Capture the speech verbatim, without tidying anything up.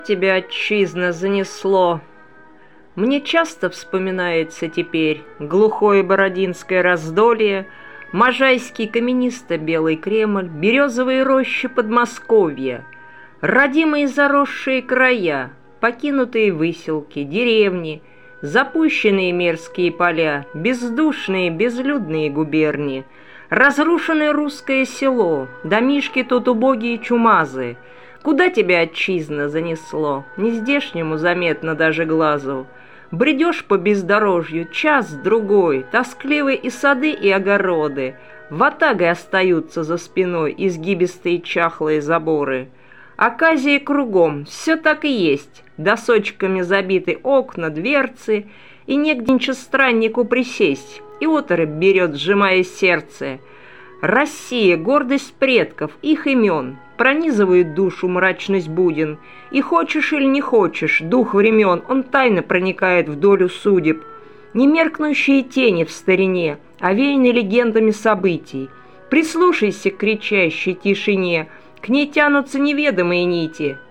Тебя, отчизна, занесло. Мне часто вспоминается теперь глухое бородинское раздолье, Можайский каменисто-белый Кремль, березовые рощи Подмосковья, родимые заросшие края, покинутые выселки, деревни, запущенные мерзкие поля, бездушные безлюдные губернии, разрушенное русское село, домишки тут убогие чумазы. Куда тебя, отчизна, занесло? Нездешнему заметно даже глазу. Бредешь по бездорожью час-другой, тоскливы и сады, и огороды. Ватагой остаются за спиной изгибистые чахлые заборы. Аказии кругом, все так и есть. Досочками забиты окна, дверцы, и негде ничего страннику присесть, и оторопь берет, сжимая сердце. Россия, гордость предков, их имен, пронизывает душу мрачность буден, и хочешь или не хочешь, дух времен, он тайно проникает в долю судеб. Немеркнущие тени в старине, овеяны легендами событий. Прислушайся к кричащей тишине, к ней тянутся неведомые нити,